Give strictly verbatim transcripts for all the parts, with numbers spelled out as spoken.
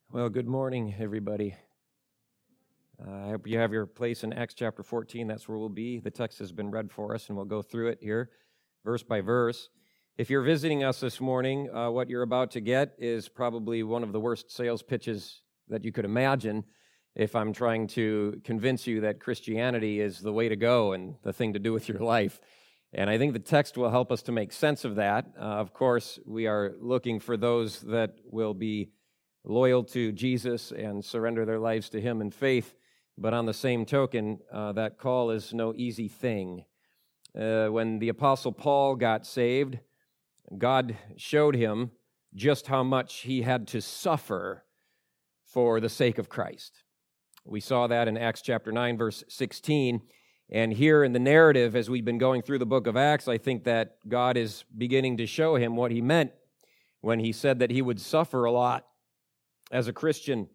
Well, good morning, everybody. Uh, I hope you have your place in Acts chapter fourteen. That's where we'll be. The text has been read for us, and we'll go through it here, verse by verse. If you're visiting us this morning, uh, what you're about to get is probably one of the worst sales pitches that you could imagine if I'm trying to convince you that Christianity is the way to go and the thing to do with your life. And I think the text will help us to make sense of that. Uh, of course, we are looking for those that will be loyal to Jesus and surrender their lives to Him in faith. But on the same token, uh, that call is no easy thing. Uh, when the Apostle Paul got saved, God showed him just how much he had to suffer for the sake of Christ. We saw that in Acts chapter nine, verse sixteen. And here in the narrative, as we've been going through the book of Acts, I think that God is beginning to show him what he meant when he said that he would suffer a lot as a Christian.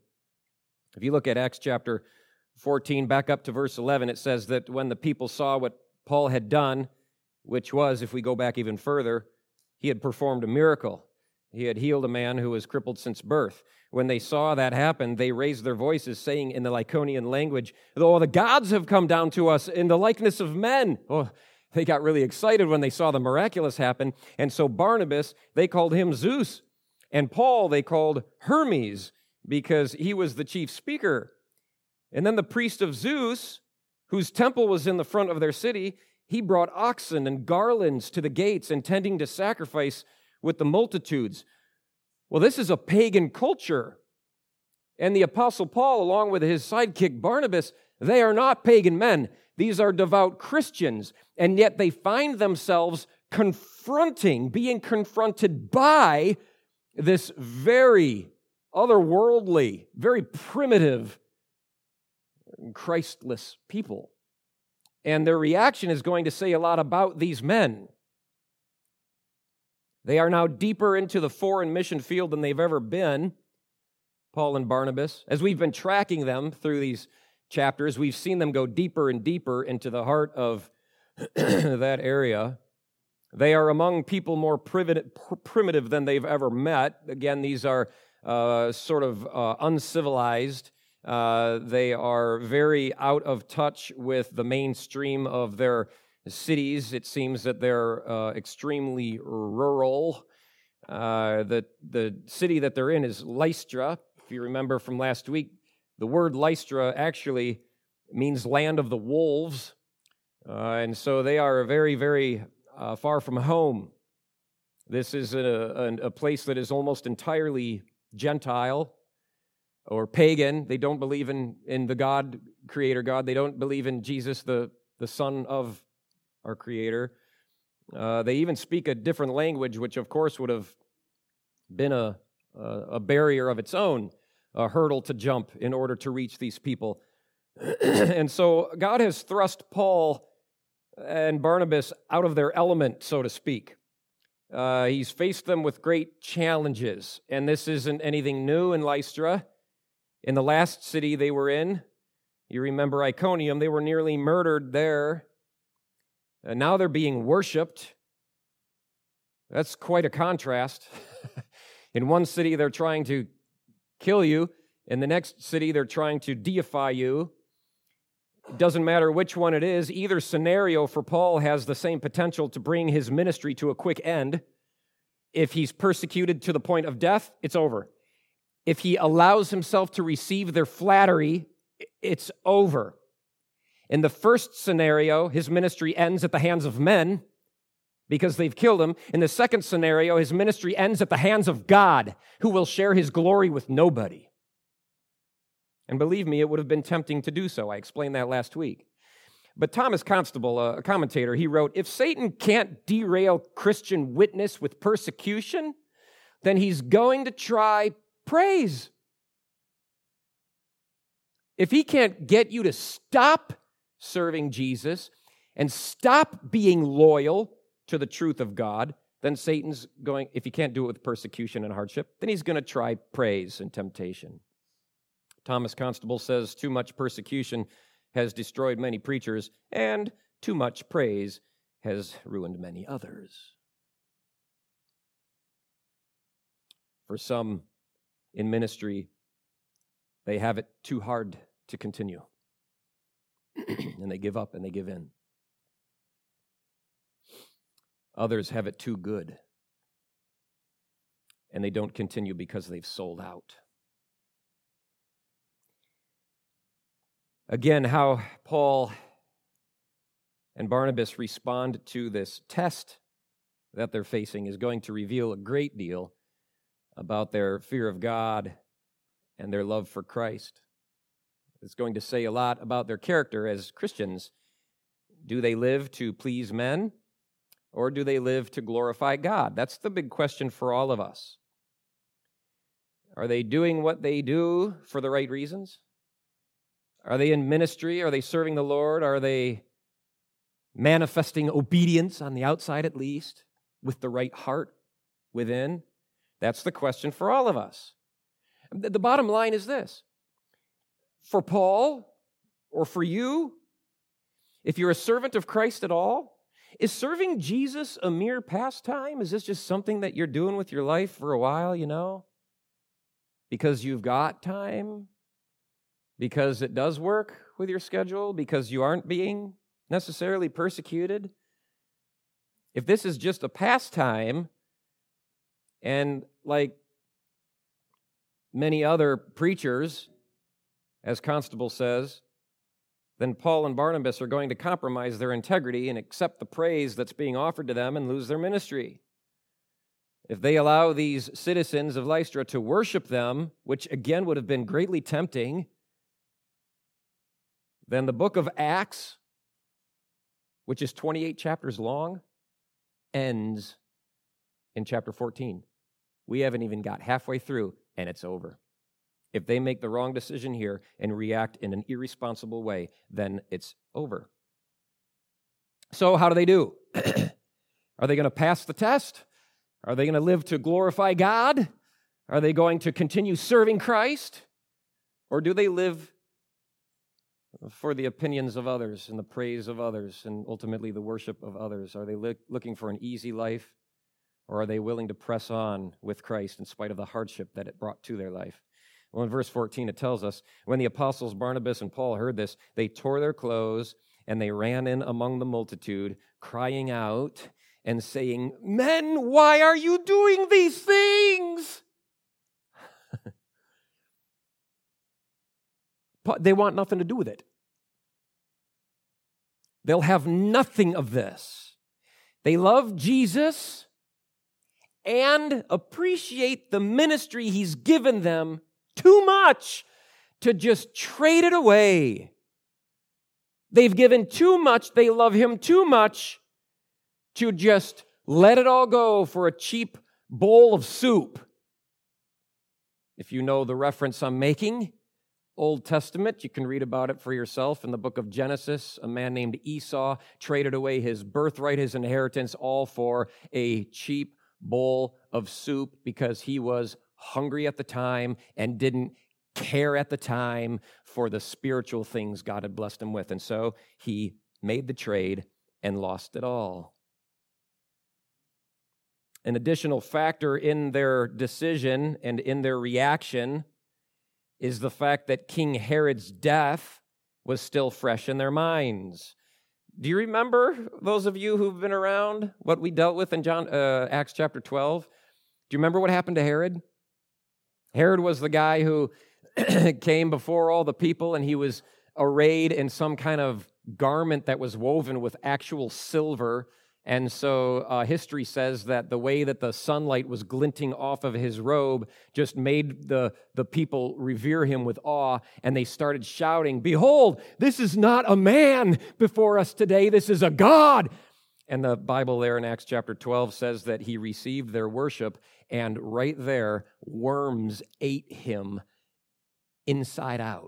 If you look at Acts chapter fourteen, back up to verse eleven, it says that when the people saw what Paul had done, which was, if we go back even further, he had performed a miracle. He had healed a man who was crippled since birth. When they saw that happen, they raised their voices, saying in the Lycaonian language, "Oh, the gods have come down to us in the likeness of men." Oh, they got really excited when they saw the miraculous happen. And so Barnabas, they called him Zeus. And Paul, they called Hermes, because he was the chief speaker. And then the priest of Zeus, whose temple was in the front of their city, he brought oxen and garlands to the gates, intending to sacrifice with the multitudes. Well, this is a pagan culture. And the Apostle Paul, along with his sidekick Barnabas, they are not pagan men. These are devout Christians. And yet they find themselves confronting, being confronted by this very otherworldly, very primitive, Christless people. And their reaction is going to say a lot about these men. They are now deeper into the foreign mission field than they've ever been, Paul and Barnabas. As we've been tracking them through these chapters, we've seen them go deeper and deeper into the heart of that area. They are among people more primitive than they've ever met. Again, these are uh, sort of uh, uncivilized. Uh, they are very out of touch with the mainstream of their cities. It seems that they're uh, extremely rural. Uh, the, the city that they're in is Lystra. If you remember from last week, the word Lystra actually means land of the wolves. Uh, and so they are very, very uh, far from home. This is a, a, a place that is almost entirely Gentile or pagan. They don't believe in, in the God, Creator God. They don't believe in Jesus, the, the Son of our Creator. Uh, they even speak a different language, which of course would have been a, a, a barrier of its own, a hurdle to jump in order to reach these people. And so God has thrust Paul and Barnabas out of their element, so to speak. Uh, he's faced them with great challenges, and this isn't anything new in Lystra. In the last city they were in, you remember Iconium, they were nearly murdered there. And now they're being worshipped. That's quite a contrast. In one city, they're trying to kill you. In the next city, they're trying to deify you. It doesn't matter which one it is. Either scenario for Paul has the same potential to bring his ministry to a quick end. If he's persecuted to the point of death, it's over. If he allows himself to receive their flattery, it's over. In the first scenario, his ministry ends at the hands of men because they've killed him. In the second scenario, his ministry ends at the hands of God, who will share his glory with nobody. And believe me, it would have been tempting to do so. I explained that last week. But Thomas Constable, a commentator, he wrote, "If Satan can't derail Christian witness with persecution, then he's going to try praise. If he can't get you to stop serving Jesus and stop being loyal to the truth of God, then Satan's going, if he can't do it with persecution and hardship, then he's going to try praise and temptation." Thomas Constable says, "Too much persecution has destroyed many preachers, and too much praise has ruined many others." For some in ministry, They have it too hard to continue. And they give up and they give in. Others have it too good. And they don't continue because they've sold out. Again, how Paul and Barnabas respond to this test that they're facing is going to reveal a great deal about their fear of God and their love for Christ. It's going to say a lot about their character as Christians. Do they live to please men, or do they live to glorify God? That's the big question for all of us. Are they doing what they do for the right reasons? Are they in ministry? Are they serving the Lord? Are they manifesting obedience on the outside at least, with the right heart within? That's the question for all of us. The bottom line is this. For Paul, or for you, if you're a servant of Christ at all, is serving Jesus a mere pastime? Is this just something that you're doing with your life for a while, you know? Because you've got time? Because it does work with your schedule? Because you aren't being necessarily persecuted? If this is just a pastime, and like many other preachers, as Constable says, then Paul and Barnabas are going to compromise their integrity and accept the praise that's being offered to them and lose their ministry. If they allow these citizens of Lystra to worship them, which again would have been greatly tempting, then the book of Acts, which is twenty-eight chapters long, ends in chapter fourteen. We haven't even got halfway through, and it's over. If they make the wrong decision here and react in an irresponsible way, then it's over. So how do they do? Are they going to pass the test? Are they going to live to glorify God? Are they going to continue serving Christ? Or do they live for the opinions of others and the praise of others and ultimately the worship of others? Are they look, looking for an easy life? Or are they willing to press on with Christ in spite of the hardship that it brought to their life? Well, in verse fourteen, it tells us, when the apostles Barnabas and Paul heard this, they tore their clothes and they ran in among the multitude, crying out and saying, "Men, why are you doing these things?" They want nothing to do with it. They'll have nothing of this. They love Jesus and appreciate the ministry he's given them too much to just trade it away. They've given too much, they love him too much to just let it all go for a cheap bowl of soup. If you know the reference I'm making, Old Testament, you can read about it for yourself in the book of Genesis. A man named Esau traded away his birthright, his inheritance, all for a cheap bowl of soup because he was hungry at the time and didn't care at the time for the spiritual things God had blessed him with. And so he made the trade and lost it all. An additional factor in their decision and in their reaction is the fact that King Herod's death was still fresh in their minds. Do you remember, those of you who've been around, what we dealt with in John uh, Acts chapter twelve? Do you remember what happened to Herod? Herod was the guy who came before all the people, and he was arrayed in some kind of garment that was woven with actual silver. And so uh, history says that the way that the sunlight was glinting off of his robe just made the, the people revere him with awe, and they started shouting, "Behold, this is not a man before us today, this is a God." And the Bible there in Acts chapter twelve says that he received their worship, and right there, worms ate him inside out.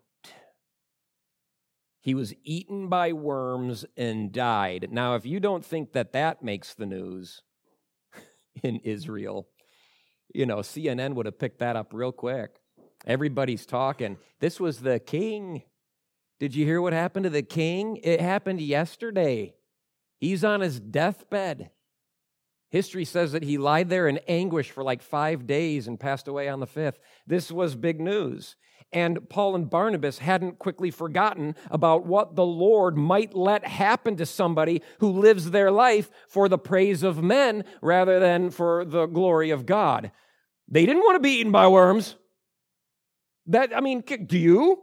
He was eaten by worms and died. Now, if you don't think that that makes the news in Israel, you know, C N N would have picked that up real quick. Everybody's talking. This was the king. Did you hear what happened to the king? It happened yesterday. He's on his deathbed. History says that he lied there in anguish for like five days and passed away on the fifth. This was big news. And Paul and Barnabas hadn't quickly forgotten about what the Lord might let happen to somebody who lives their life for the praise of men rather than for the glory of God. They didn't want to be eaten by worms. That, I mean, do you?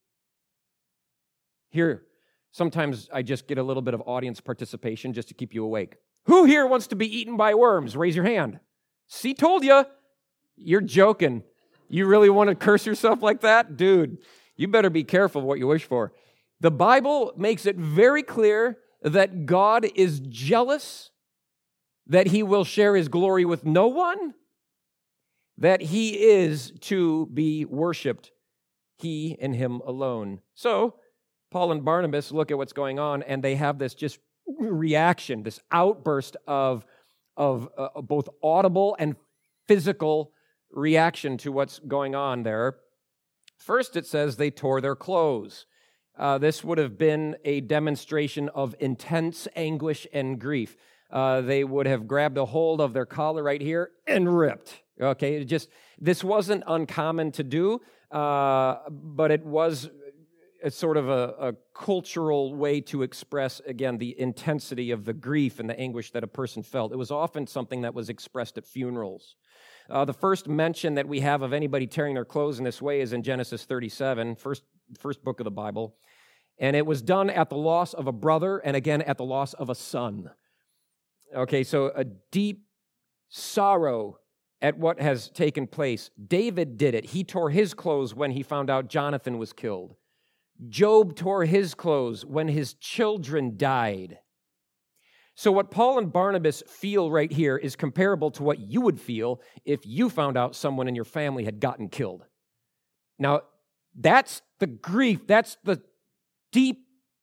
Here, sometimes I just get a little bit of audience participation just to keep you awake. Who here wants to be eaten by worms? Raise your hand. See, told you. You're joking. You really want to curse yourself like that? Dude, you better be careful what you wish for. The Bible makes it very clear that God is jealous, that he will share his glory with no one, that he is to be worshiped, he and him alone. So, Paul and Barnabas look at what's going on, and they have this just reaction, this outburst of, of uh, both audible and physical reaction to what's going on there. First, it says they tore their clothes. Uh, this would have been a demonstration of intense anguish and grief. Uh, they would have grabbed a hold of their collar right here and ripped. Okay, it just this wasn't uncommon to do, uh, but it was a sort of a, a cultural way to express, again, the intensity of the grief and the anguish that a person felt. It was often something that was expressed at funerals. Uh, the first mention that we have of anybody tearing their clothes in this way is in Genesis thirty-seven, first, first book of the Bible. And it was done at the loss of a brother and again at the loss of a son. Okay, so a deep sorrow at what has taken place. David did it. He tore his clothes when he found out Jonathan was killed. Job tore his clothes when his children died. So what Paul and Barnabas feel right here is comparable to what you would feel if you found out someone in your family had gotten killed. Now, that's the grief, that's the deep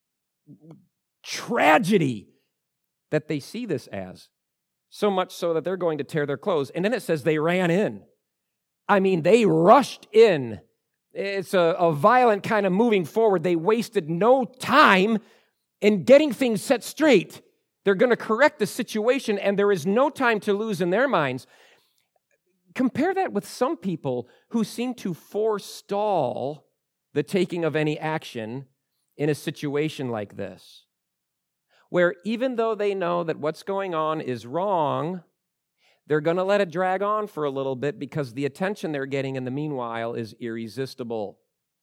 tragedy that they see this as. So much so that they're going to tear their clothes. And then it says they ran in. I mean, they rushed in. It's a, a violent kind of moving forward. They wasted no time in getting things set straight. They're going to correct the situation, and there is no time to lose in their minds. Compare that with some people who seem to forestall the taking of any action in a situation like this, where even though they know that what's going on is wrong, they're going to let it drag on for a little bit because the attention they're getting in the meanwhile is irresistible.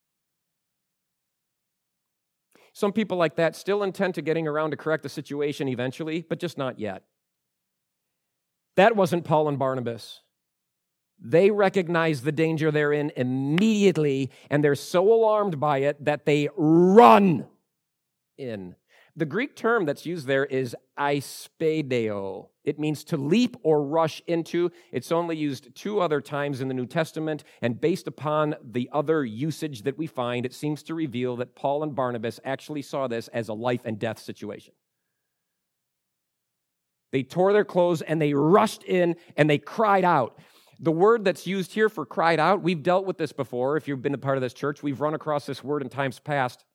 Some people like that still intend to getting around to correct the situation eventually, but just not yet. That wasn't Paul and Barnabas. They recognize the danger they're in immediately, and they're so alarmed by it that they run in. The Greek term that's used there is aispedeo. It means to leap or rush into. It's only used two other times in the New Testament, and based upon the other usage that we find, it seems to reveal that Paul and Barnabas actually saw this as a life and death situation. They tore their clothes and they rushed in and they cried out. The word that's used here for cried out, we've dealt with this before. If you've been a part of this church, we've run across this word in times past.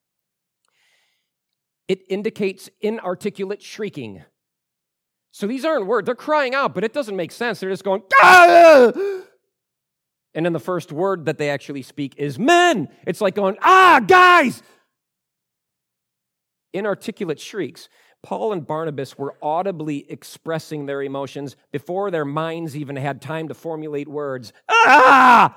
It indicates inarticulate shrieking. So these aren't words. They're crying out, but it doesn't make sense. They're just going, ah! And then the first word that they actually speak is men. It's like going, ah, guys! Inarticulate shrieks. Paul and Barnabas were audibly expressing their emotions before their minds even had time to formulate words. Ah!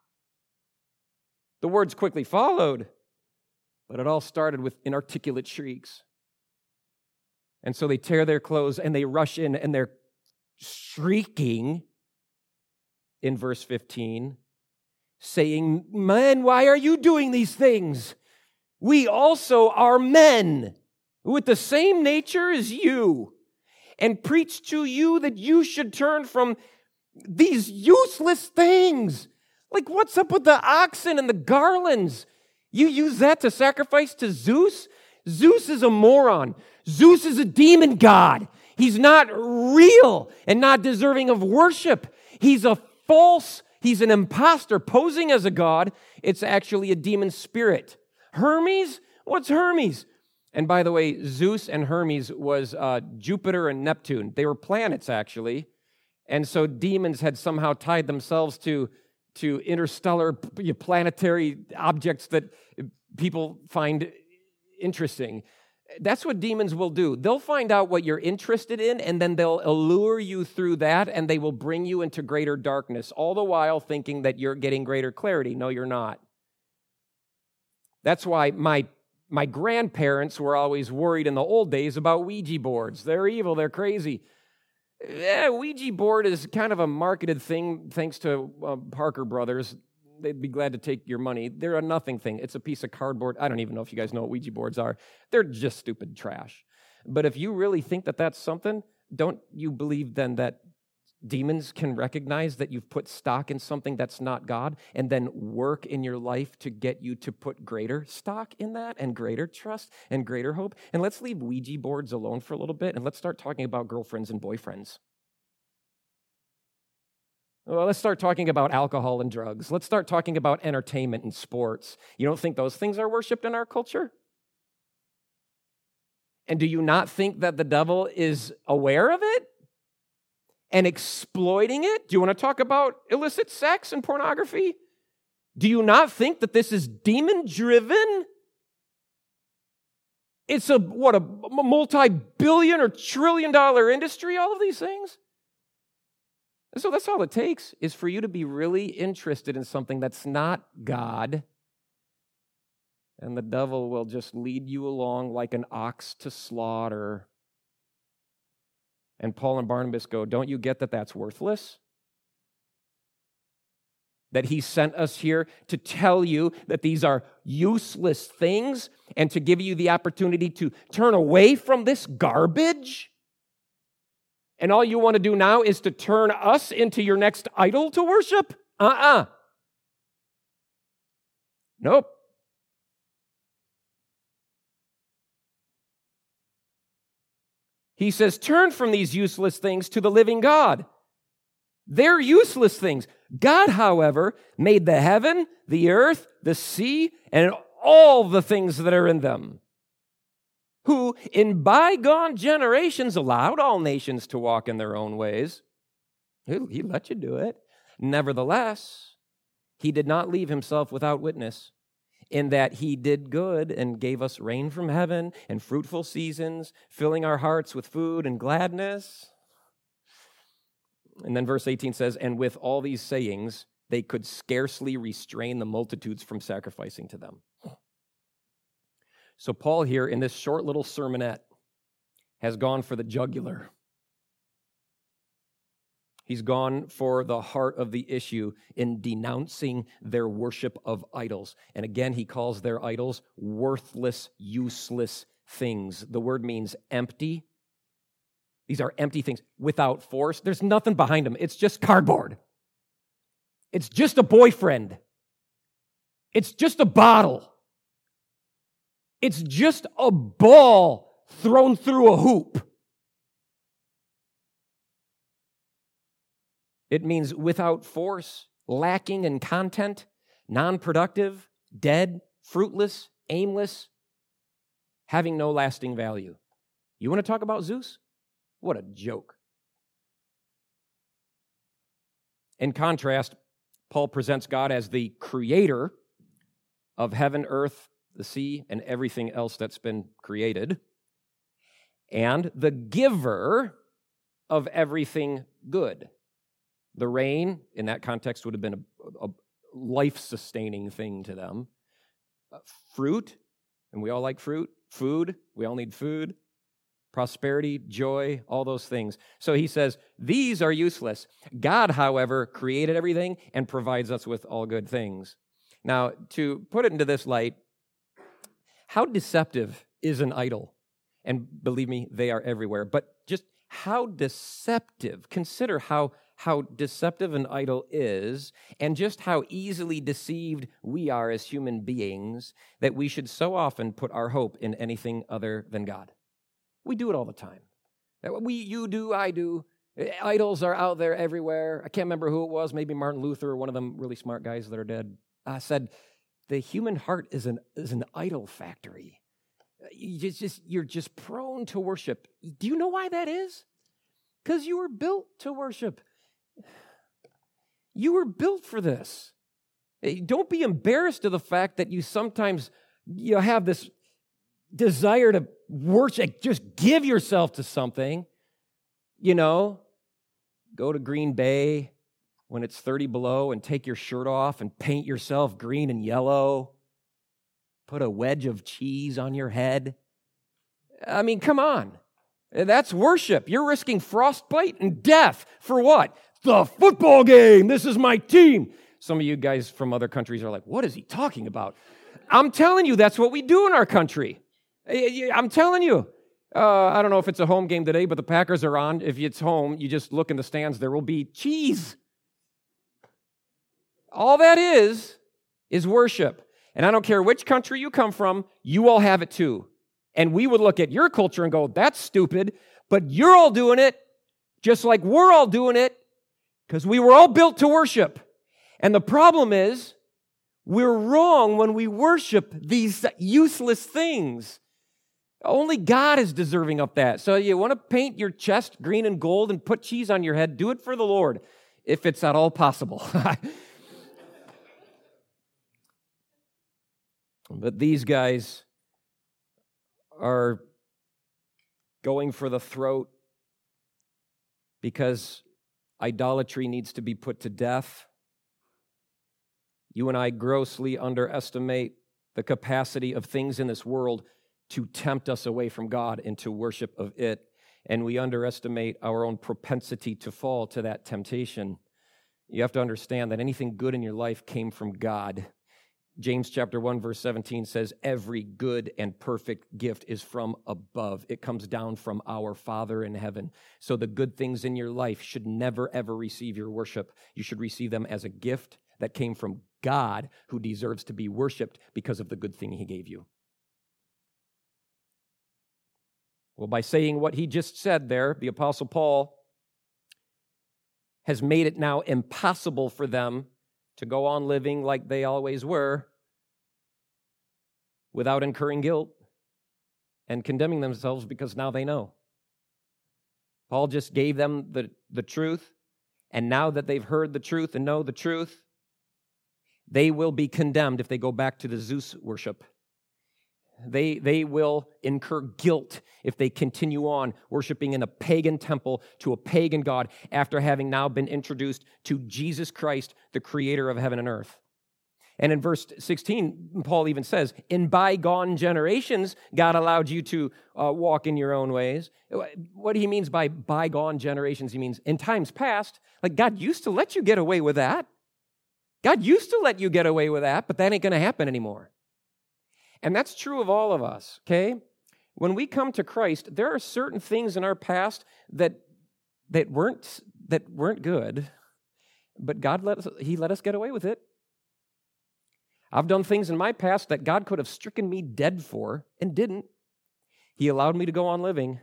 The words quickly followed. But it all started with inarticulate shrieks. And so they tear their clothes and they rush in and they're shrieking in verse fifteen, saying, "Men, why are you doing these things? We also are men with the same nature as you, and preach to you that you should turn from these useless things." Like, what's up with the oxen and the garlands? You use that to sacrifice to Zeus? Zeus is a moron. Zeus is a demon god. He's not real and not deserving of worship. He's a false, he's an imposter posing as a god. It's actually a demon spirit. Hermes? What's Hermes? And by the way, Zeus and Hermes was uh, Jupiter and Neptune. They were planets, actually. And so demons had somehow tied themselves to, to interstellar planetary objects that people find interesting. That's what demons will do. They'll find out what you're interested in, and then they'll allure you through that, and they will bring you into greater darkness, all the while thinking that you're getting greater clarity. No, you're not. That's why my, my grandparents were always worried in the old days about Ouija boards. They're evil, they're crazy. Yeah, Ouija board is kind of a marketed thing, thanks to uh, Parker Brothers. They'd be glad to take your money. They're a nothing thing. It's a piece of cardboard. I don't even know if you guys know what Ouija boards are. They're just stupid trash. But if you really think that that's something, don't you believe then that demons can recognize that you've put stock in something that's not God and then work in your life to get you to put greater stock in that and greater trust and greater hope? And let's leave Ouija boards alone for a little bit and let's start talking about girlfriends and boyfriends. Well, let's start talking about alcohol and drugs. Let's start talking about entertainment and sports. You don't think those things are worshiped in our culture? And do you not think that the devil is aware of it and exploiting it? Do you want to talk about illicit sex and pornography? Do you not think that this is demon-driven? It's a, what, a multi-billion or trillion dollar industry, all of these things? So that's all it takes, is for you to be really interested in something that's not God, and the devil will just lead you along like an ox to slaughter. And Paul and Barnabas go, don't you get that that's worthless? That he sent us here to tell you that these are useless things and to give you the opportunity to turn away from this garbage? And all you want to do now is to turn us into your next idol to worship? Uh-uh. Nope. He says, turn from these useless things to the living God. They're useless things. God, however, made the heaven, the earth, the sea, and all the things that are in them, who in bygone generations allowed all nations to walk in their own ways. He let you do it. Nevertheless, he did not leave himself without witness, in that he did good and gave us rain from heaven and fruitful seasons, filling our hearts with food and gladness. And then verse eighteen says, and with all these sayings, they could scarcely restrain the multitudes from sacrificing to them. So Paul here in this short little sermonette has gone for the jugular. He's gone for the heart of the issue in denouncing their worship of idols. And again, he calls their idols worthless, useless things. The word means empty. These are empty things without force. There's nothing behind them. It's just cardboard. It's just a boyfriend. It's just a bottle. It's just a ball thrown through a hoop. It means without force, lacking in content, non-productive, dead, fruitless, aimless, having no lasting value. You want to talk about Zeus? What a joke. In contrast, Paul presents God as the creator of heaven, earth, the sea, and everything else that's been created, and the giver of everything good. The rain, in that context, would have been a, a life-sustaining thing to them. Uh, fruit, and we all like fruit. Food, we all need food. Prosperity, joy, all those things. So he says, these are useless. God, however, created everything and provides us with all good things. Now, to put it into this light, how deceptive is an idol? And believe me, they are everywhere. But just how deceptive. Consider how, how deceptive an idol is, and just how easily deceived we are as human beings, that we should so often put our hope in anything other than God. We do it all the time. We, you do, I do. Idols are out there everywhere. I can't remember who it was, maybe Martin Luther, or one of them really smart guys that are dead, uh, said, the human heart is an, is an idol factory. You just, just, you're just prone to worship. Do you know why that is? Because you were built to worship. You were built for this. Don't be embarrassed of the fact that you sometimes you have this desire to worship. Just give yourself to something. You know, go to Green Bay when it's thirty below and take your shirt off and paint yourself green and yellow. Put a wedge of cheese on your head. I mean, come on. That's worship. You're risking frostbite and death for what? The football game. This is my team. Some of you guys from other countries are like, what is he talking about? I'm telling you, that's what we do in our country. I'm telling you. Uh, I don't know if it's a home game today, but the Packers are on. If it's home, you just look in the stands, there will be cheese. All that is, is worship. And I don't care which country you come from, you all have it too. And we would look at your culture and go, that's stupid, but you're all doing it just like we're all doing it because we were all built to worship. And the problem is, we're wrong when we worship these useless things. Only God is deserving of that. So you want to paint your chest green and gold and put cheese on your head, do it for the Lord, if it's at all possible. But these guys are going for the throat because idolatry needs to be put to death. You and I grossly underestimate the capacity of things in this world to tempt us away from God into worship of it, and we underestimate our own propensity to fall to that temptation. You have to understand that anything good in your life came from God. James chapter one, verse seventeen says, every good and perfect gift is from above. It comes down from our Father in heaven. So the good things in your life should never, ever receive your worship. You should receive them as a gift that came from God, who deserves to be worshiped because of the good thing he gave you. Well, by saying what he just said there, the Apostle Paul has made it now impossible for them to go on living like they always were without incurring guilt and condemning themselves because now they know. Paul just gave them the, the truth, and now that they've heard the truth and know the truth, they will be condemned if they go back to the Zeus worship. They, they will incur guilt if they continue on worshiping in a pagan temple to a pagan god after having now been introduced to Jesus Christ, the creator of heaven and earth. And in verse sixteen, Paul even says, in bygone generations, God allowed you to uh, walk in your own ways. What he means by bygone generations, he means in times past, like God used to let you get away with that. God used to let you get away with that, but that ain't going to happen anymore. And that's true of all of us, okay? When we come to Christ, there are certain things in our past that that weren't that weren't good, but God let us, he let us get away with it. I've done things in my past that God could have stricken me dead for and didn't. He allowed me to go on living.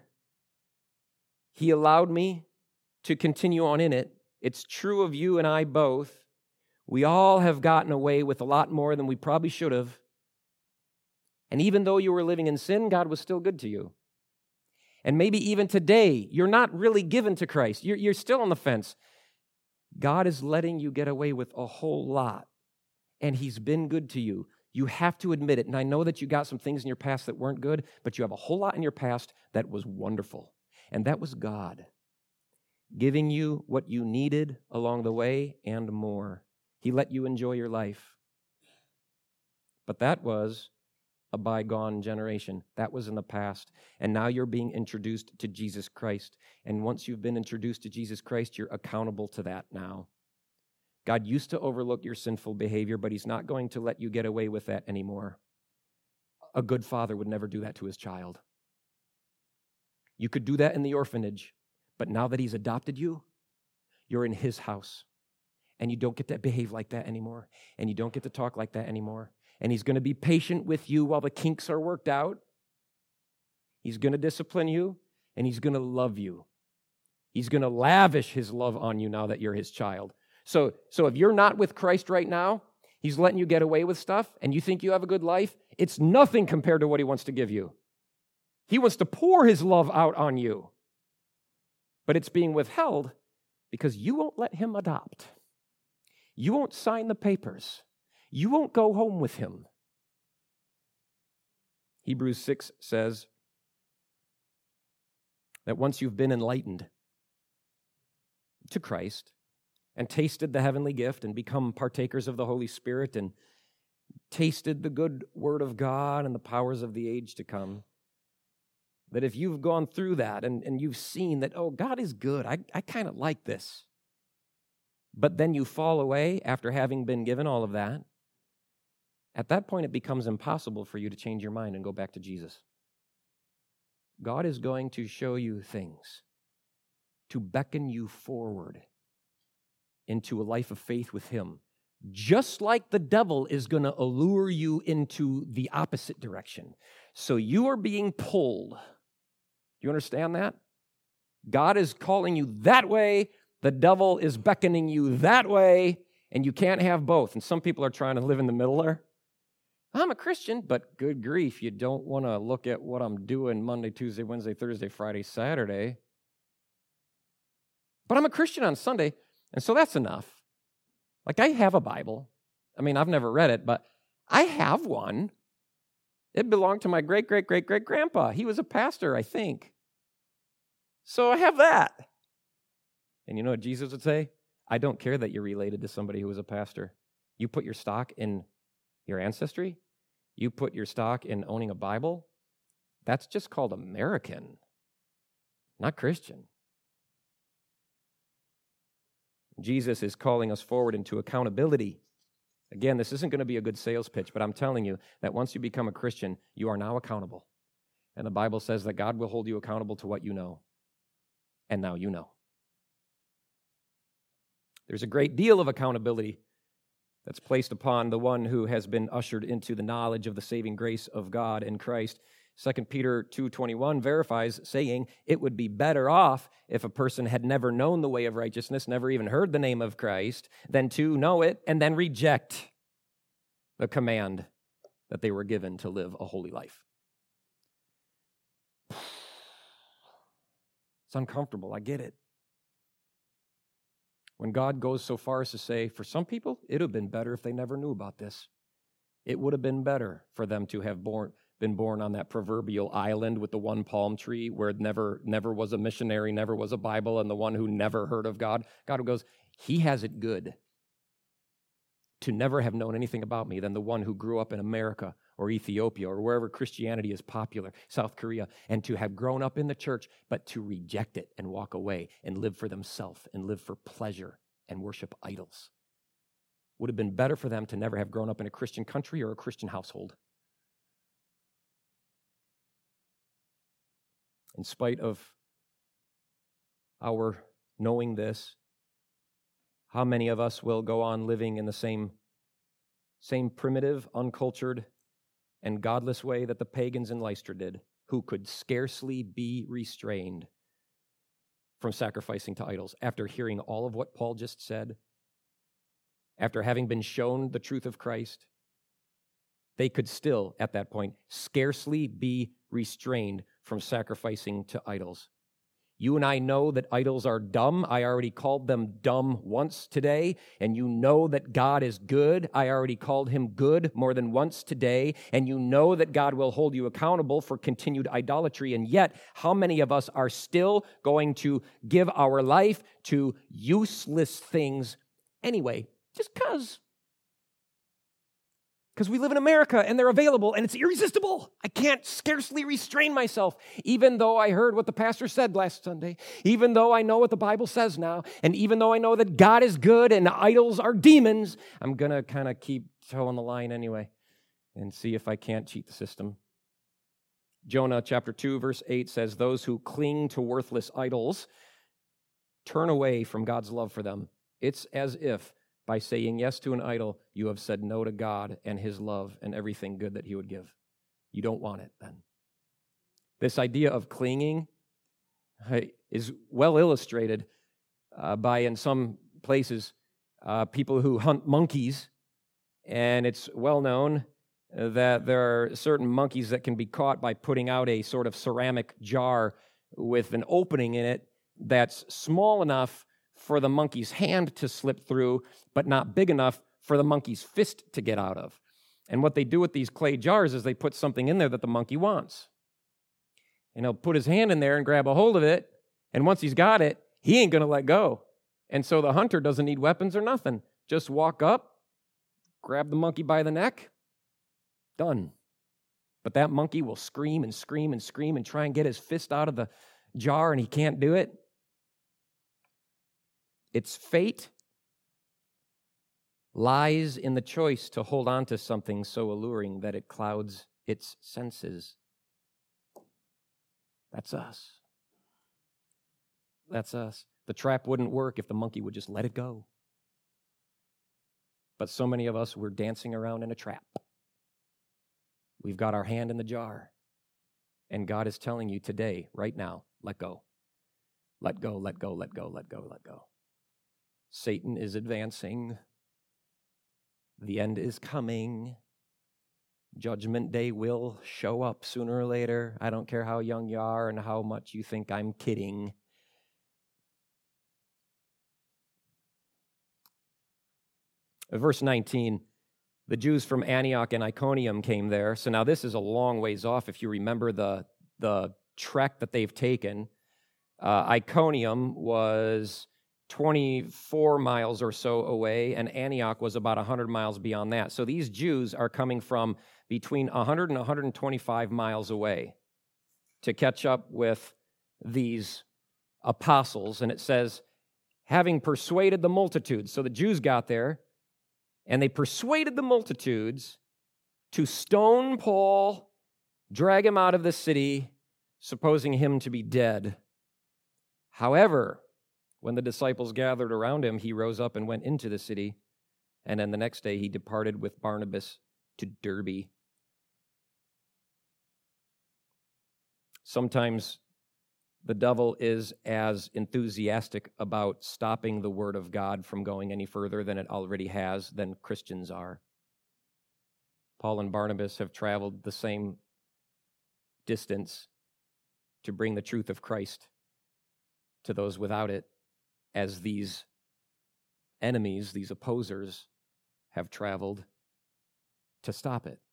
He allowed me to continue on in it. It's true of you and I both. We all have gotten away with a lot more than we probably should have. And even though you were living in sin, God was still good to you. And maybe even today, you're not really given to Christ. You're, you're still on the fence. God is letting you get away with a whole lot. And he's been good to you. You have to admit it. And I know that you got some things in your past that weren't good, but you have a whole lot in your past that was wonderful. And that was God giving you what you needed along the way and more. He let you enjoy your life. But that was a bygone generation. That was in the past. And now you're being introduced to Jesus Christ. And once you've been introduced to Jesus Christ, you're accountable to that now. God used to overlook your sinful behavior, but he's not going to let you get away with that anymore. A good father would never do that to his child. You could do that in the orphanage, but now that he's adopted you, you're in his house. And you don't get to behave like that anymore. And you don't get to talk like that anymore. And he's going to be patient with you while the kinks are worked out. He's going to discipline you, and he's going to love you. He's going to lavish his love on you now that you're his child. So, so if you're not with Christ right now, he's letting you get away with stuff, and you think you have a good life, it's nothing compared to what he wants to give you. He wants to pour his love out on you. But it's being withheld because you won't let him adopt. You won't sign the papers. You won't go home with him. Hebrews six says that once you've been enlightened to Christ and tasted the heavenly gift and become partakers of the Holy Spirit and tasted the good word of God and the powers of the age to come, that if you've gone through that and, and you've seen that, oh, God is good, I, I kind of like this, but then you fall away after having been given all of that, at that point it becomes impossible for you to change your mind and go back to Jesus. God is going to show you things to beckon you forward into a life of faith with him, just like the devil is going to allure you into the opposite direction. So you are being pulled. Do you understand that? God is calling you that way, the devil is beckoning you that way, and you can't have both. And some people are trying to live in the middle there. I'm a Christian, but good grief, you don't want to look at what I'm doing Monday, Tuesday, Wednesday, Thursday, Friday, Saturday. But I'm a Christian on Sunday, and so that's enough. Like, I have a Bible. I mean, I've never read it, but I have one. It belonged to my great-great-great-great-grandpa. He was a pastor, I think. So I have that. And you know what Jesus would say? I don't care that you're related to somebody who was a pastor. You put your stock in your ancestry. You put your stock in owning a Bible. That's just called American, not Christian. Jesus is calling us forward into accountability. Again, this isn't going to be a good sales pitch, but I'm telling you that once you become a Christian, you are now accountable. And the Bible says that God will hold you accountable to what you know. And now you know. There's a great deal of accountability that's placed upon the one who has been ushered into the knowledge of the saving grace of God in Christ. Second Peter two twenty-one verifies, saying, it would be better off if a person had never known the way of righteousness, never even heard the name of Christ, than to know it and then reject the command that they were given to live a holy life. It's uncomfortable, I get it. When God goes so far as to say, for some people, it would have been better if they never knew about this. It would have been better for them to have born, been born on that proverbial island with the one palm tree where never, never was a missionary, never was a Bible, and the one who never heard of God. God goes, he has it good to never have known anything about me than the one who grew up in America or Ethiopia or wherever Christianity is popular, South Korea, and to have grown up in the church, but to reject it and walk away and live for themselves and live for pleasure and worship idols. Would have been better for them to never have grown up in a Christian country or a Christian household. In spite of our knowing this, how many of us will go on living in the same, same primitive, uncultured, and godless way that the pagans in Lystra did, who could scarcely be restrained from sacrificing to idols after hearing all of what Paul just said, after having been shown the truth of Christ? They could still, at that point, scarcely be restrained from sacrificing to idols. You and I know that idols are dumb. I already called them dumb once today. And you know that God is good. I already called him good more than once today. And you know that God will hold you accountable for continued idolatry. And yet, how many of us are still going to give our life to useless things anyway, just because? Because we live in America and they're available and it's irresistible. I can't scarcely restrain myself, even though I heard what the pastor said last Sunday, even though I know what the Bible says now, and even though I know that God is good and idols are demons, I'm going to kind of keep towing the line anyway and see if I can't cheat the system. Jonah chapter two, verse eight says, those who cling to worthless idols turn away from God's love for them. It's as if by saying yes to an idol, you have said no to God and his love and everything good that he would give. You don't want it then. This idea of clinging is well illustrated uh, by, in some places, uh, people who hunt monkeys, and it's well known that there are certain monkeys that can be caught by putting out a sort of ceramic jar with an opening in it that's small enough for the monkey's hand to slip through, but not big enough for the monkey's fist to get out of. And what they do with these clay jars is they put something in there that the monkey wants. And he'll put his hand in there and grab a hold of it, and once he's got it, he ain't going to let go. And so the hunter doesn't need weapons or nothing. Just walk up, grab the monkey by the neck, done. But that monkey will scream and scream and scream and try and get his fist out of the jar, and he can't do it. Its fate lies in the choice to hold on to something so alluring that it clouds its senses. That's us. That's us. The trap wouldn't work if the monkey would just let it go. But so many of us, we're dancing around in a trap. We've got our hand in the jar. And God is telling you today, right now, let go. Let go, let go, let go, let go, let go. Satan is advancing. The end is coming. Judgment Day will show up sooner or later. I don't care how young you are and how much you think I'm kidding. Verse nineteen, the Jews from Antioch and Iconium came there. So now this is a long ways off if you remember the, the trek that they've taken. Uh, Iconium was twenty-four miles or so away, and Antioch was about one hundred miles beyond that. So these Jews are coming from between one hundred and one hundred twenty-five miles away to catch up with these apostles. And it says, having persuaded the multitudes. So the Jews got there, and they persuaded the multitudes to stone Paul, drag him out of the city, supposing him to be dead. However, when the disciples gathered around him, he rose up and went into the city, and then the next day he departed with Barnabas to Derbe. Sometimes the devil is as enthusiastic about stopping the word of God from going any further than it already has than Christians are. Paul and Barnabas have traveled the same distance to bring the truth of Christ to those without it, as these enemies, these opposers, have traveled to stop it.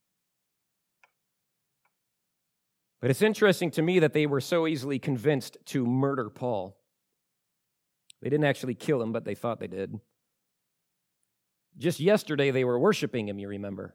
But it's interesting to me that they were so easily convinced to murder Paul. They didn't actually kill him, but they thought they did. Just yesterday, they were worshiping him, you remember.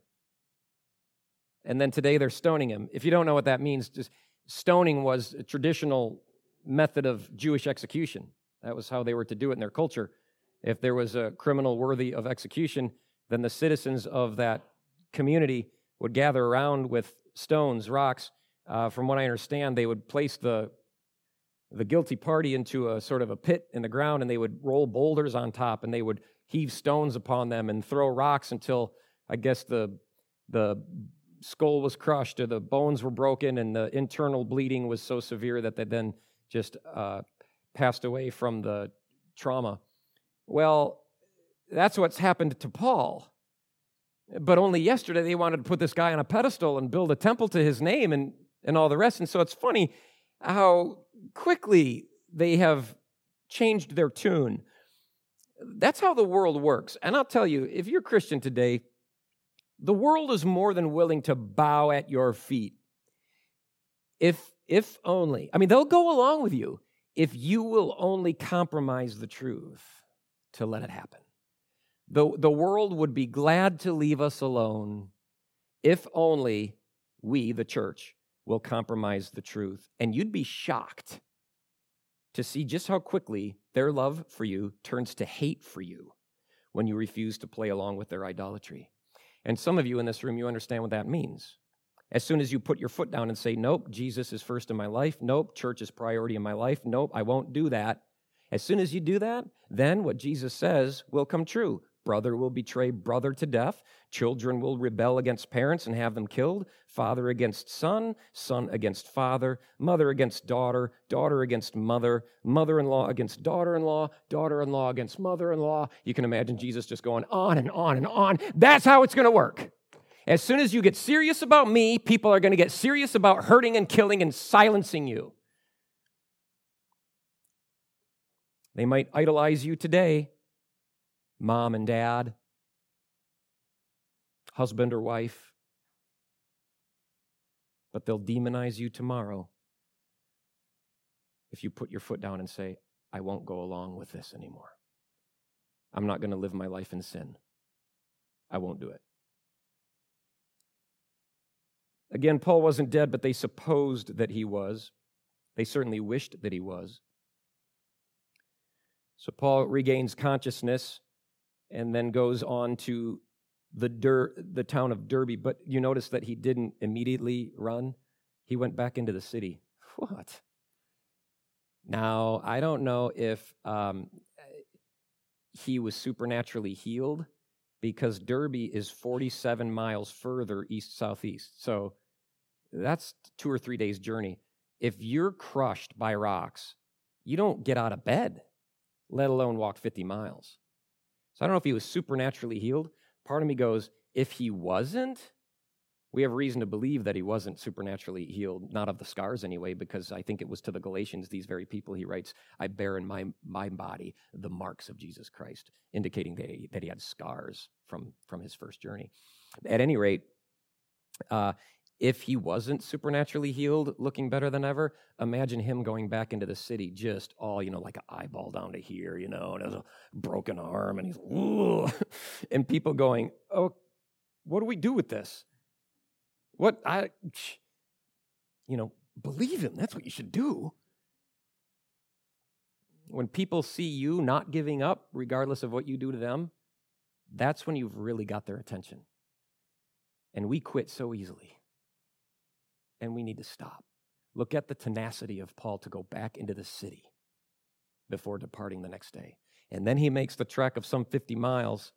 And then today, they're stoning him. If you don't know what that means, just stoning was a traditional method of Jewish execution. That was how they were to do it in their culture. If there was a criminal worthy of execution, then the citizens of that community would gather around with stones, rocks. Uh, from what I understand, they would place the, the guilty party into a sort of a pit in the ground, and they would roll boulders on top, and they would heave stones upon them and throw rocks until, I guess, the, the skull was crushed or the bones were broken and the internal bleeding was so severe that they then just uh, passed away from the trauma. Well, that's what's happened to Paul. But only yesterday they wanted to put this guy on a pedestal and build a temple to his name and, and all the rest. And so it's funny how quickly they have changed their tune. That's how the world works. And I'll tell you, if you're Christian today, the world is more than willing to bow at your feet. If, if only, I mean, they'll go along with you if you will only compromise the truth to let it happen. The, the world would be glad to leave us alone if only we, the church, will compromise the truth. And you'd be shocked to see just how quickly their love for you turns to hate for you when you refuse to play along with their idolatry. And some of you in this room, you understand what that means. As soon as you put your foot down and say, nope, Jesus is first in my life. Nope, church is priority in my life. Nope, I won't do that. As soon as you do that, then what Jesus says will come true. Brother will betray brother to death. Children will rebel against parents and have them killed. Father against son, son against father, mother against daughter, daughter against mother, mother-in-law against daughter-in-law, daughter-in-law against mother-in-law. You can imagine Jesus just going on and on and on. That's how it's going to work. As soon as you get serious about me, people are going to get serious about hurting and killing and silencing you. They might idolize you today, mom and dad, husband or wife, but they'll demonize you tomorrow if you put your foot down and say, I won't go along with this anymore. I'm not going to live my life in sin. I won't do it. Again, Paul wasn't dead, but they supposed that he was. They certainly wished that he was. So Paul regains consciousness and then goes on to the Der- the town of Derbe. But you notice that he didn't immediately run. He went back into the city. What? Now, I don't know if um, he was supernaturally healed, because Derbe is forty-seven miles further east-southeast. So that's two or three days' journey. If you're crushed by rocks, you don't get out of bed, let alone walk fifty miles. So I don't know if he was supernaturally healed. Part of me goes, if he wasn't, we have reason to believe that he wasn't supernaturally healed, not of the scars anyway, because I think it was to the Galatians, these very people, he writes, I bear in my, my body the marks of Jesus Christ, indicating that he, that he had scars from, from his first journey. At any rate, uh, if he wasn't supernaturally healed, looking better than ever, imagine him going back into the city just all, you know, like an eyeball down to here, you know, and has a broken arm, and he's, ooh, and people going, oh, what do we do with this? What, I, you know, believe him. That's what you should do. When people see you not giving up, regardless of what you do to them, that's when you've really got their attention. And we quit so easily. And we need to stop. Look at the tenacity of Paul to go back into the city before departing the next day. And then he makes the trek of some fifty miles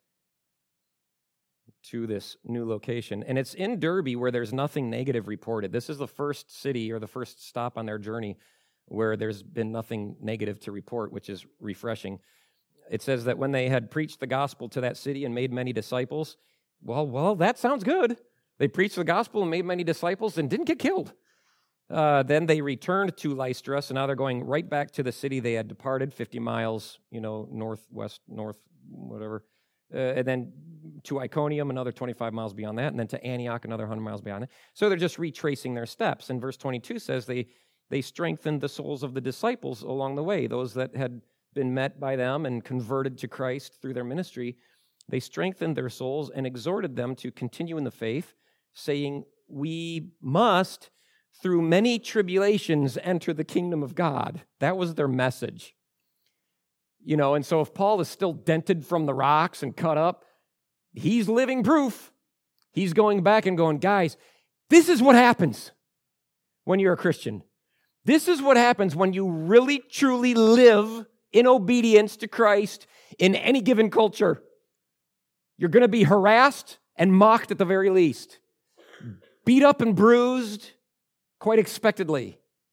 to this new location. And it's in Derbe where there's nothing negative reported. This is the first city or the first stop on their journey where there's been nothing negative to report, which is refreshing. It says that when they had preached the gospel to that city and made many disciples, well, well, that sounds good. They preached the gospel and made many disciples and didn't get killed. Uh, then they returned to Lystra, so now they're going right back to the city they had departed, fifty miles, you know, northwest, north, whatever. Uh, and then to Iconium, another twenty-five miles beyond that, and then to Antioch, another one hundred miles beyond that. So they're just retracing their steps. And verse twenty-two says they, they strengthened the souls of the disciples along the way, those that had been met by them and converted to Christ through their ministry. They strengthened their souls and exhorted them to continue in the faith, saying, we must, through many tribulations, enter the kingdom of God. That was their message. You know, and so if Paul is still dented from the rocks and cut up, he's living proof. He's going back and going, guys, this is what happens when you're a Christian. This is what happens when you really, truly live in obedience to Christ in any given culture. You're going to be harassed and mocked at the very least. Beat up and bruised, quite expectedly.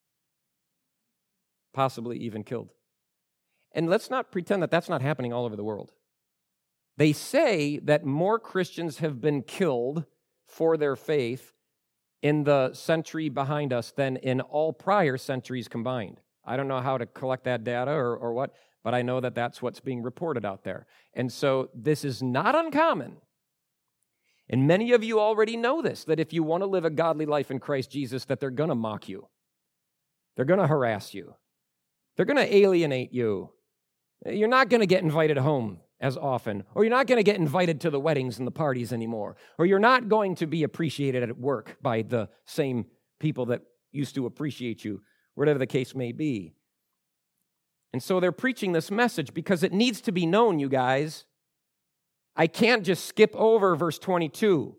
Possibly even killed. And let's not pretend that that's not happening all over the world. They say that more Christians have been killed for their faith in the century behind us than in all prior centuries combined. I don't know how to collect that data or, or what, but I know that that's what's being reported out there. And so this is not uncommon. And many of you already know this, that if you want to live a godly life in Christ Jesus, that they're going to mock you. They're going to harass you. They're going to alienate you. You're not going to get invited home as often, or you're not going to get invited to the weddings and the parties anymore, or you're not going to be appreciated at work by the same people that used to appreciate you, whatever the case may be. And so they're preaching this message because it needs to be known, you guys. I can't just skip over verse twenty-two.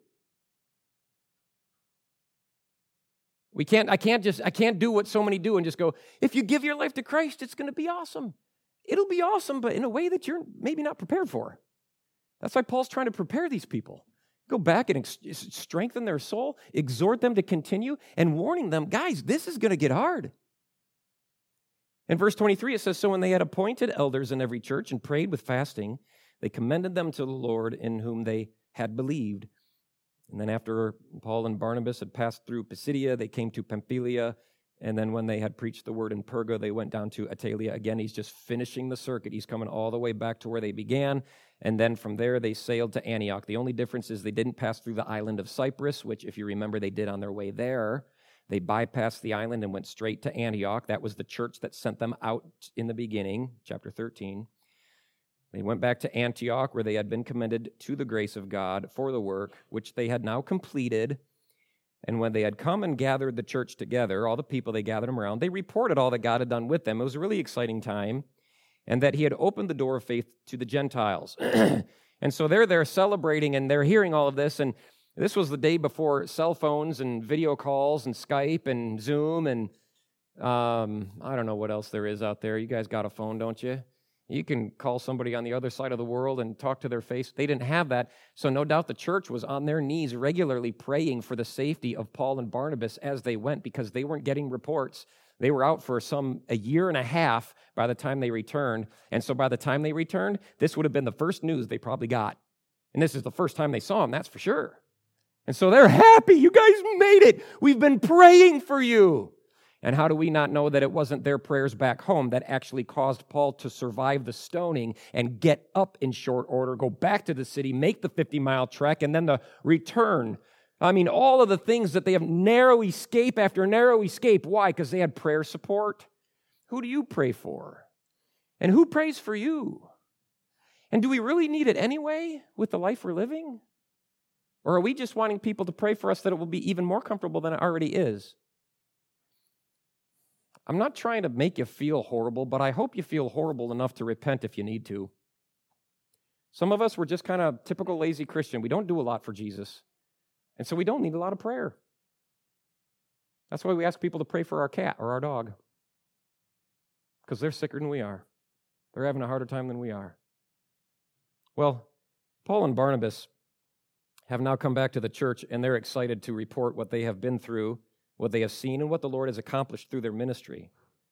We can't, I can't just, I can't do what so many do and just go, if you give your life to Christ, it's going to be awesome. It'll be awesome, but in a way that you're maybe not prepared for. That's why Paul's trying to prepare these people. Go back and ex- strengthen their soul, exhort them to continue, and warning them, guys, this is going to get hard. In verse twenty-three, it says, so when they had appointed elders in every church and prayed with fasting, they commended them to the Lord in whom they had believed. And then after Paul and Barnabas had passed through Pisidia, they came to Pamphylia. And then when they had preached the word in Perga, they went down to Attalia. Again, he's just finishing the circuit. He's coming all the way back to where they began. And then from there, they sailed to Antioch. The only difference is they didn't pass through the island of Cyprus, which, if you remember, they did on their way there. They bypassed the island and went straight to Antioch. That was the church that sent them out in the beginning, chapter thirteen. They went back to Antioch, where they had been commended to the grace of God for the work, which they had now completed. And when they had come and gathered the church together, all the people, they gathered them around, they reported all that God had done with them. It was a really exciting time, and that he had opened the door of faith to the Gentiles. And so they're there celebrating, and they're hearing all of this, and this was the day before cell phones and video calls and Skype and Zoom and um, I don't know what else there is out there. You guys got a phone, don't you? You can call somebody on the other side of the world and talk to their face. They didn't have that. So no doubt the church was on their knees regularly praying for the safety of Paul and Barnabas as they went, because they weren't getting reports. They were out for some a year and a half by the time they returned. And so by the time they returned, this would have been the first news they probably got. And this is the first time they saw him, that's for sure. And so they're happy. You guys made it. We've been praying for you. And how do we not know that it wasn't their prayers back home that actually caused Paul to survive the stoning and get up in short order, go back to the city, make the fifty-mile trek, and then the return? I mean, all of the things that they have, narrow escape after narrow escape. Why? Because they had prayer support. Who do you pray for? And who prays for you? And do we really need it anyway with the life we're living? Or are we just wanting people to pray for us that it will be even more comfortable than it already is? I'm not trying to make you feel horrible, but I hope you feel horrible enough to repent if you need to. Some of us, we're just kind of typical lazy Christian. We don't do a lot for Jesus, and so we don't need a lot of prayer. That's why we ask people to pray for our cat or our dog, because they're sicker than we are. They're having a harder time than we are. Well, Paul and Barnabas have now come back to the church, and they're excited to report what they have been through, what they have seen, and what the Lord has accomplished through their ministry.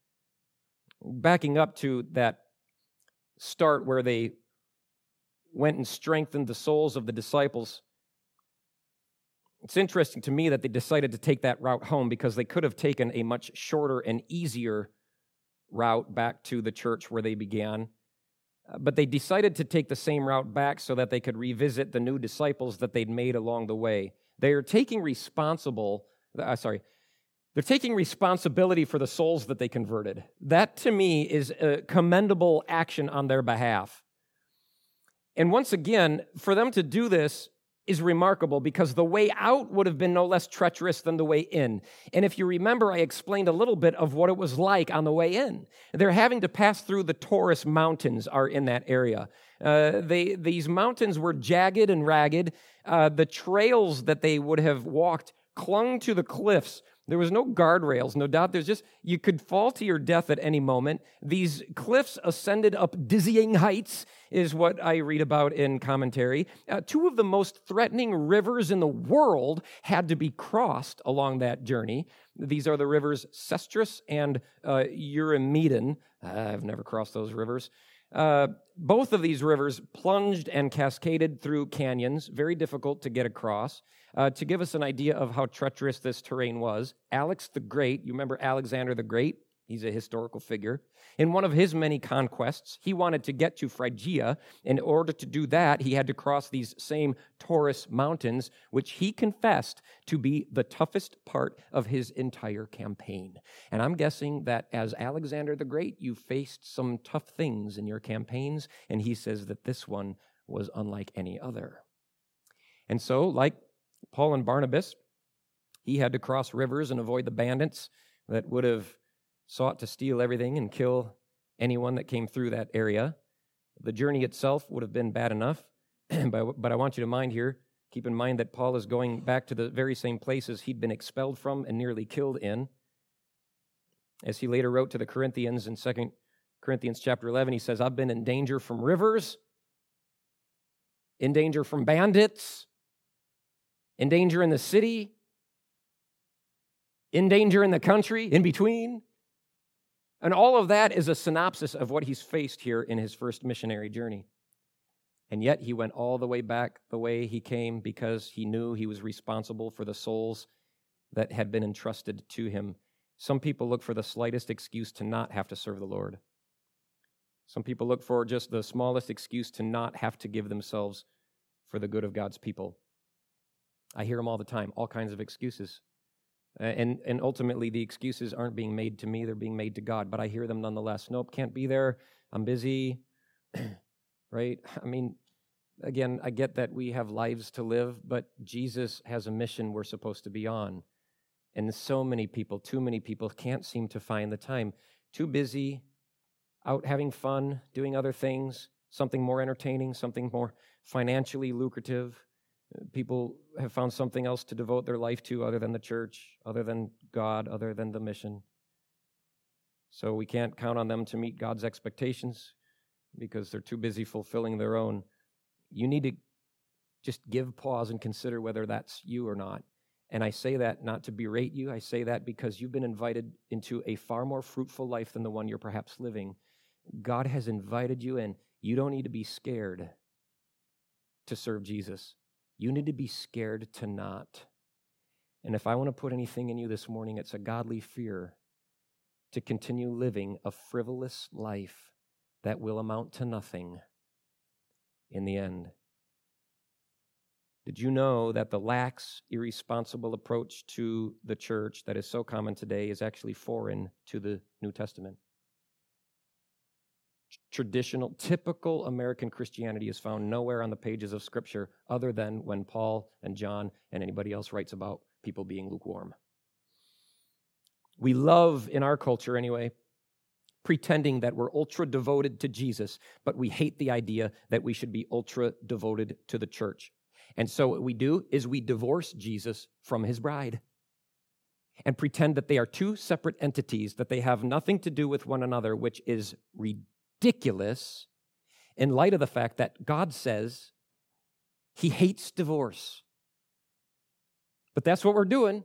Backing up to that start where they went and strengthened the souls of the disciples, it's interesting to me that they decided to take that route home, because they could have taken a much shorter and easier route back to the church where they began. But they decided to take the same route back so that they could revisit the new disciples that they'd made along the way. They are taking responsible, uh, sorry, they're taking responsibility for the souls that they converted. That, to me, is a commendable action on their behalf. And once again, for them to do this is remarkable, because the way out would have been no less treacherous than the way in. And if you remember, I explained a little bit of what it was like on the way in. They're having to pass through the Taurus Mountains are in that area. Uh, they, these mountains were jagged and ragged. Uh, the trails that they would have walked clung to the cliffs. There was no guardrails, no doubt. There's just, you could fall to your death at any moment. These cliffs ascended up dizzying heights, is what I read about in commentary. Uh, two of the most threatening rivers in the world had to be crossed along that journey. These are the rivers Cestrus and uh, Eurymedon. I've never crossed those rivers. Uh, both of these rivers plunged and cascaded through canyons, very difficult to get across. Uh, to give us an idea of how treacherous this terrain was, Alex the Great, you remember Alexander the Great? He's a historical figure. In one of his many conquests, he wanted to get to Phrygia. In order to do that, he had to cross these same Taurus mountains, which he confessed to be the toughest part of his entire campaign. And I'm guessing that as Alexander the Great, you faced some tough things in your campaigns, and he says that this one was unlike any other. And so, like Paul and Barnabas, he had to cross rivers and avoid the bandits that would have sought to steal everything and kill anyone that came through that area. The journey itself would have been bad enough, but, but I want you to mind here, keep in mind that Paul is going back to the very same places he'd been expelled from and nearly killed in. As he later wrote to the Corinthians in Second Corinthians chapter eleven, he says, I've been in danger from rivers, in danger from bandits, in danger in the city, in danger in the country, in between. And all of that is a synopsis of what he's faced here in his first missionary journey. And yet he went all the way back the way he came because he knew he was responsible for the souls that had been entrusted to him. Some people look for the slightest excuse to not have to serve the Lord. Some people look for just the smallest excuse to not have to give themselves for the good of God's people. I hear them all the time, all kinds of excuses. And, and ultimately, the excuses aren't being made to me, they're being made to God, but I hear them nonetheless. Nope, can't be there, I'm busy, right? I mean, again, I get that we have lives to live, but Jesus has a mission we're supposed to be on. And so many people, too many people, can't seem to find the time. Too busy, out having fun, doing other things, something more entertaining, something more financially lucrative. People have found something else to devote their life to other than the church, other than God, other than the mission. So we can't count on them to meet God's expectations because they're too busy fulfilling their own. You need to just give pause and consider whether that's you or not. And I say that not to berate you. I say that because you've been invited into a far more fruitful life than the one you're perhaps living. God has invited you in. You don't need to be scared to serve Jesus. You need to be scared to not. And if I want to put anything in you this morning, it's a godly fear to continue living a frivolous life that will amount to nothing in the end. Did you know that the lax, irresponsible approach to the church that is so common today is actually foreign to the New Testament? Traditional, typical American Christianity is found nowhere on the pages of Scripture other than when Paul and John and anybody else writes about people being lukewarm. We love, in our culture anyway, pretending that we're ultra devoted to Jesus, but we hate the idea that we should be ultra devoted to the church. And so what we do is we divorce Jesus from his bride and pretend that they are two separate entities, that they have nothing to do with one another, which is ridiculous. Ridiculous in light of the fact that God says he hates divorce. But that's what we're doing.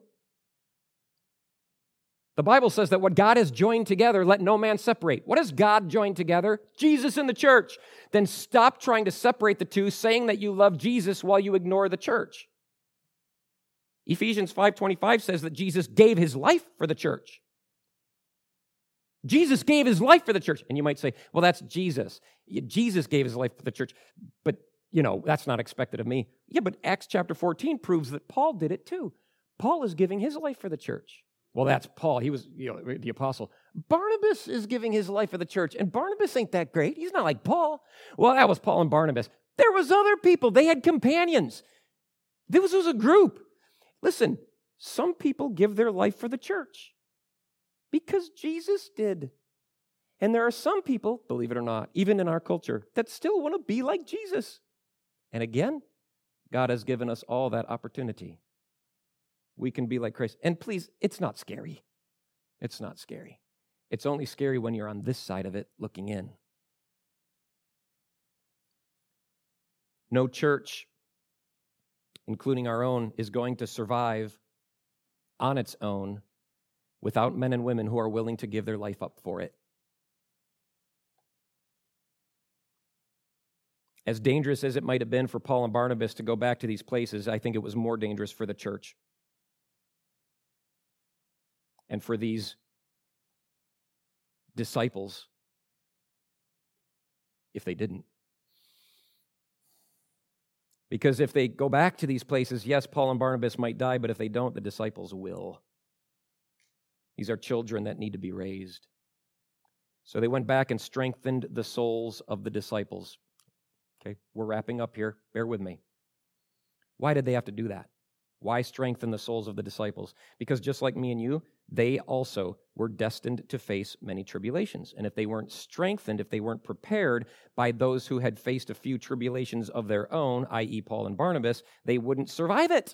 The Bible says that what God has joined together, let no man separate. What has God joined together? Jesus and the church. Then stop trying to separate the two, saying that you love Jesus while you ignore the church. Ephesians five twenty-five says that Jesus gave his life for the church. Jesus gave his life for the church. And you might say, well, that's Jesus. Jesus gave his life for the church. But, you know, that's not expected of me. Yeah, but Acts chapter fourteen proves that Paul did it too. Paul is giving his life for the church. Well, that's Paul. He was, you know, the apostle. Barnabas is giving his life for the church. And Barnabas ain't that great. He's not like Paul. Well, that was Paul and Barnabas. There was other people. They had companions. This was a group. Listen, some people give their life for the church. Because Jesus did. And there are some people, believe it or not, even in our culture, that still want to be like Jesus. And again, God has given us all that opportunity. We can be like Christ. And please, it's not scary. It's not scary. It's only scary when you're on this side of it looking in. No church, including our own, is going to survive on its own without men and women who are willing to give their life up for it. As dangerous as it might have been for Paul and Barnabas to go back to these places, I think it was more dangerous for the church and for these disciples if they didn't. Because if they go back to these places, yes, Paul and Barnabas might die, but if they don't, the disciples will. These are children that need to be raised. So they went back and strengthened the souls of the disciples. Okay, we're wrapping up here. Bear with me. Why did they have to do that? Why strengthen the souls of the disciples? Because just like me and you, they also were destined to face many tribulations. And if they weren't strengthened, if they weren't prepared by those who had faced a few tribulations of their own, that is. Paul and Barnabas, they wouldn't survive it.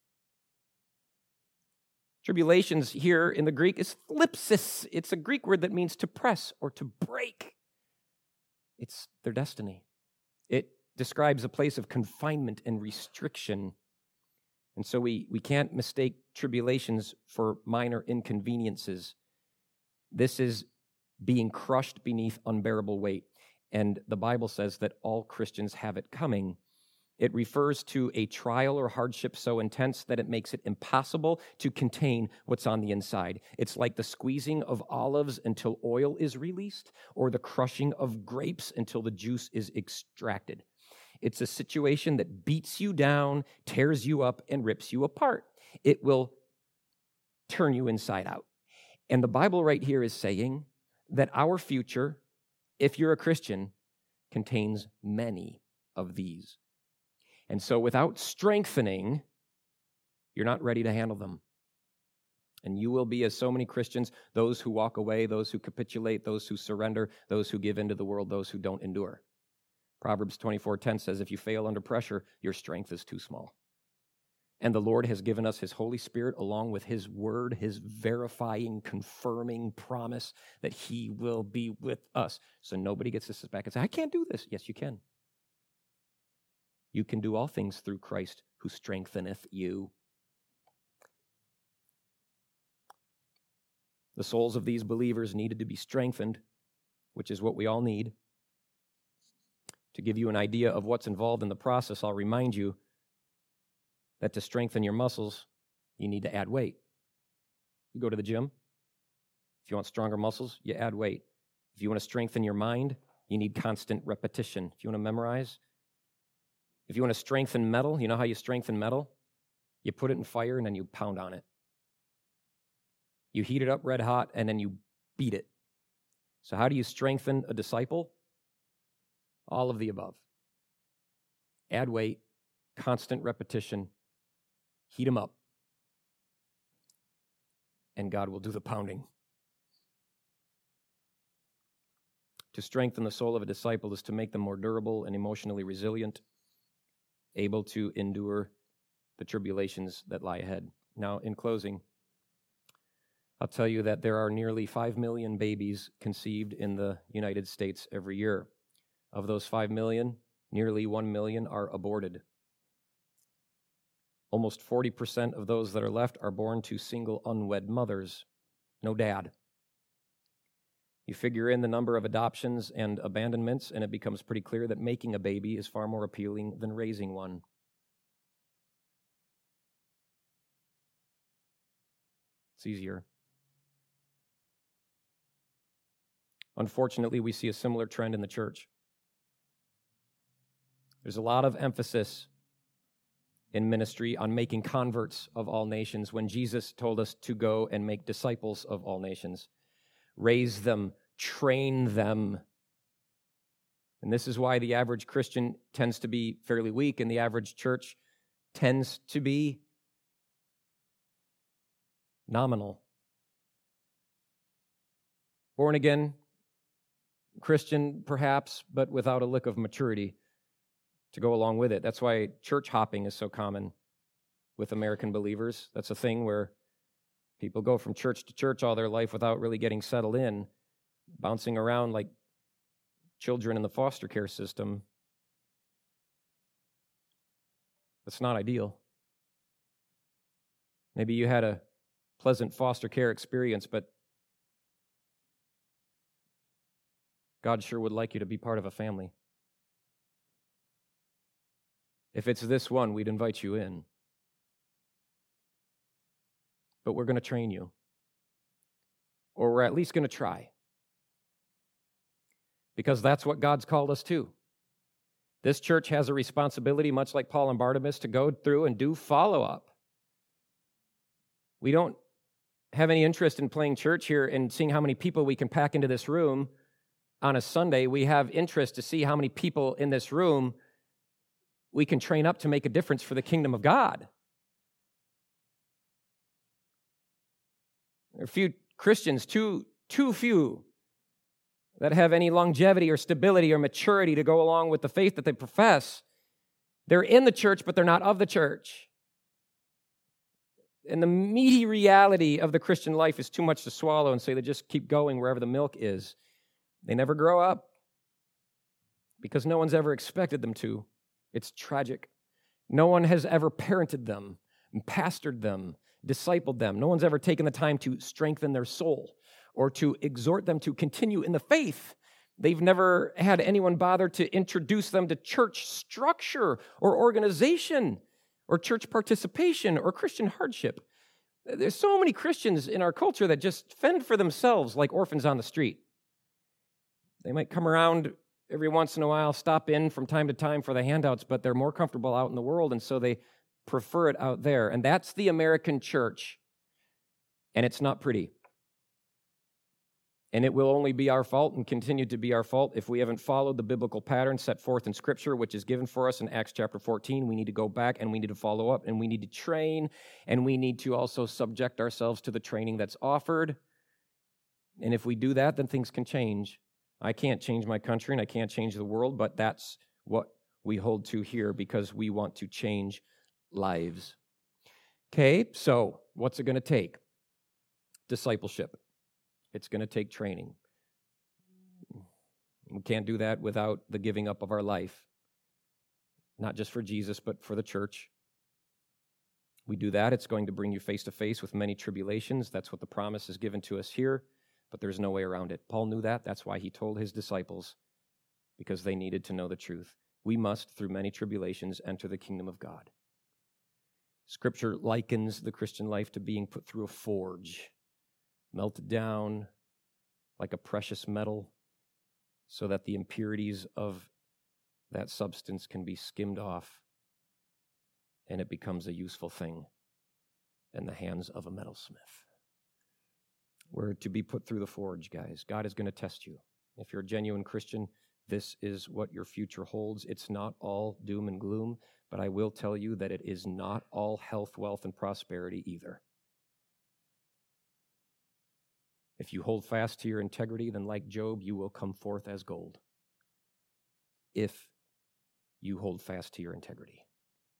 Tribulations here in the Greek is thlipsis. It's a Greek word that means to press or to break. It's their destiny. It describes a place of confinement and restriction. And so we, we can't mistake tribulations for minor inconveniences. This is being crushed beneath unbearable weight. and the Bible says that all Christians have it coming. It refers to a trial or hardship so intense that it makes it impossible to contain what's on the inside. It's like the squeezing of olives until oil is released, or the crushing of grapes until the juice is extracted. It's a situation that beats you down, tears you up, and rips you apart. It will turn you inside out. And the Bible right here is saying that our future, if you're a Christian, contains many of these. And so without strengthening, you're not ready to handle them. And you will be, as so many Christians, those who walk away, those who capitulate, those who surrender, those who give into the world, those who don't endure. Proverbs twenty-four ten says, if you fail under pressure, your strength is too small. And the Lord has given us his Holy Spirit along with his word, his verifying, confirming promise that he will be with us. So nobody gets to sit back and say, I can't do this. Yes, you can. You can do all things through Christ who strengtheneth you. The souls of these believers needed to be strengthened, which is what we all need. To give you an idea of what's involved in the process, I'll remind you that to strengthen your muscles, you need to add weight. You go to the gym. If you want stronger muscles, you add weight. If you want to strengthen your mind, you need constant repetition. If you want to memorize, if you want to strengthen metal, you know how you strengthen metal? You put it in fire and then you pound on it. You heat it up red hot and then you beat it. So how do you strengthen a disciple? All of the above. Add weight, constant repetition, heat them up, and God will do the pounding. To strengthen the soul of a disciple is to make them more durable and emotionally resilient, able to endure the tribulations that lie ahead. Now, in closing, I'll tell you that there are nearly five million babies conceived in the United States every year. Of those five million, nearly one million are aborted. Almost forty percent of those that are left are born to single unwed mothers, no dad. You figure in the number of adoptions and abandonments, and it becomes pretty clear that making a baby is far more appealing than raising one. It's easier. Unfortunately, we see a similar trend in the church. There's a lot of emphasis in ministry on making converts of all nations when Jesus told us to go and make disciples of all nations. Raise them, train them. And this is why the average Christian tends to be fairly weak and the average church tends to be nominal. Born again, Christian perhaps, but without a lick of maturity to go along with it. That's why church hopping is so common with American believers. That's a thing where people go from church to church all their life without really getting settled in, bouncing around like children in the foster care system. That's not ideal. Maybe you had a pleasant foster care experience, but God sure would like you to be part of a family. If it's this one, we'd invite you in. But we're going to train you. Or we're at least going to try. Because that's what God's called us to. This church has a responsibility, much like Paul and Barnabas, to go through and do follow-up. We don't have any interest in playing church here and seeing how many people we can pack into this room on a Sunday. We have interest to see how many people in this room we can train up to make a difference for the kingdom of God. There are few Christians, too, too few, that have any longevity or stability or maturity to go along with the faith that they profess. They're in the church, but they're not of the church. And the meaty reality of the Christian life is too much to swallow, and so they just keep going wherever the milk is. They never grow up because no one's ever expected them to. It's tragic. No one has ever parented them, pastored them, discipled them. No one's ever taken the time to strengthen their soul or to exhort them to continue in the faith They've never had anyone bother to introduce them to church structure or organization or church participation or Christian hardship. There's so many Christians in our culture that just fend for themselves like orphans on the street. They might come around every once in a while, stop in from time to time for the handouts, but they're more comfortable out in the world, and so they prefer it out there. And that's the American church, and it's not pretty. And it will only be our fault and continue to be our fault if we haven't followed the biblical pattern set forth in Scripture, which is given for us in Acts chapter fourteen. We need to go back and we need to follow up and we need to train and we need to also subject ourselves to the training that's offered. And if we do that, then things can change. I can't change my country and I can't change the world, but that's what we hold to here because we want to change lives. Okay, so what's it going to take? Discipleship. It's going to take training. We can't do that without the giving up of our life, not just for Jesus, but for the church. We do that, it's going to bring you face to face with many tribulations. That's what the promise is given to us here, but there's no way around it. Paul knew that. That's why he told his disciples, because they needed to know the truth. We must, through many tribulations, enter the kingdom of God. Scripture likens the Christian life to being put through a forge, melted down like a precious metal so that the impurities of that substance can be skimmed off and it becomes a useful thing in the hands of a metalsmith. We're to be put through the forge, guys. God is going to test you. If you're a genuine Christian, this is what your future holds. It's not all doom and gloom, but I will tell you that it is not all health, wealth, and prosperity either. If you hold fast to your integrity, then like Job, you will come forth as gold. If you hold fast to your integrity.